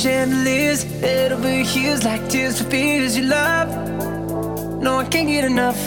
chandeliers, head over heels like tears for fears you love. No, I can't get enough.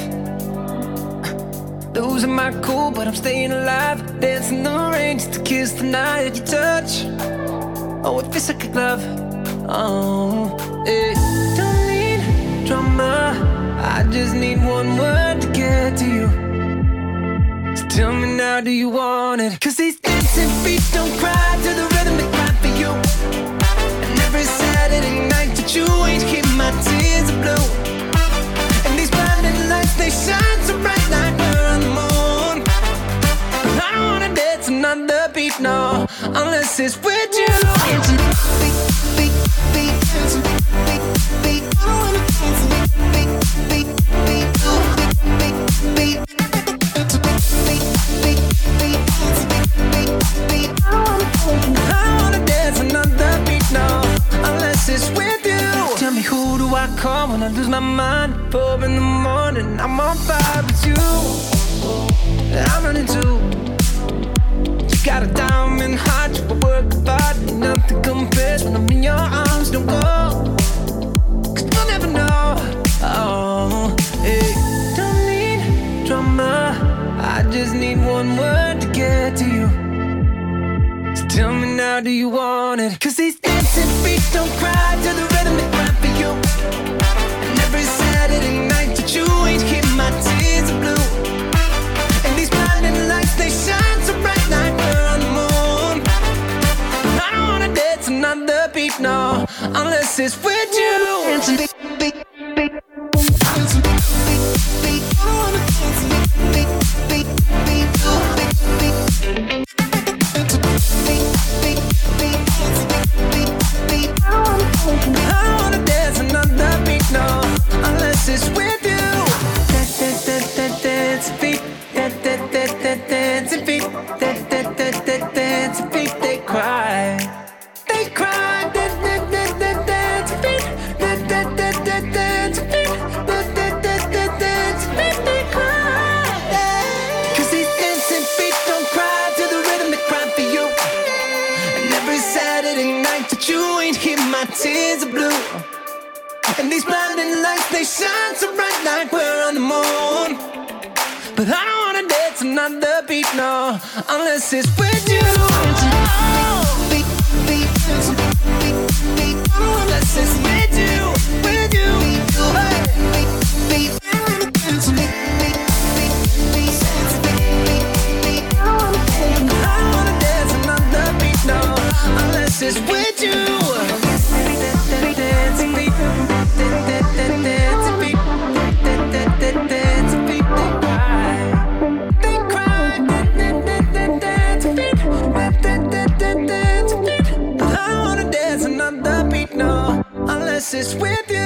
Losing my cool, but I'm staying alive. Dancing the rain just to kiss the night that you touch. Oh, it feels like a glove. Oh, hey. Don't need drama, I just need one word to get to you. So tell me now, do you want it? 'Cause these dancing feet don't cry to the rhythm they cry for you. And every Saturday night that you ain't keep my tears are blue. And these blinding lights, they shine so bright like we're on the moon. But I don't wanna dance another beat, no, unless it's with you. Beat, beat, beat, dancing, beat, beat. I don't wanna dance beat, beat, beat, beat, beat, beat. I wanna dance another beat, no, unless it's with you. Tell me, who do I call when I lose my mind? 4 in the morning, I'm on fire with you. I'm running too. You got a diamond heart, you work hard, ain't nothing compares when I'm in your arms. Don't go, 'cause you'll never know. Oh, hey. Don't need drama, I just need one word to get to you. So tell me now, do you want it? 'Cause these dancing feet don't cry to the rhythm they cry for you. And every Saturday night that you ain't keep my tears are blue. And these blinding lights, they shine so bright like we're on the moon. I don't wanna dance another beat, no, unless it's with you. Dancing beat, beat, beat. Dancing beat, beat, beat. I don't wanna dance beat, beat, beat, beat, beat, beat. I don't wanna dance another beat, no, unless it's with you. Dance beat, dance beat, dance beat. They cry, they cry. Dance beat, dance beat, dance beat. They cry. 'Cause these dancing feet don't cry to the rhythm they cry for you. And every Saturday night that you ain't hear my tears are blue. And these blinding lights, they shine so bright like we're on the moon. But I don't wanna dance another beat, no, unless it's with you. Beat, beat, beat, beat, unless it's with you, with you. Hey. Beat, beat, I don't wanna dance another beat, no, unless it's with you. Unless it's with you.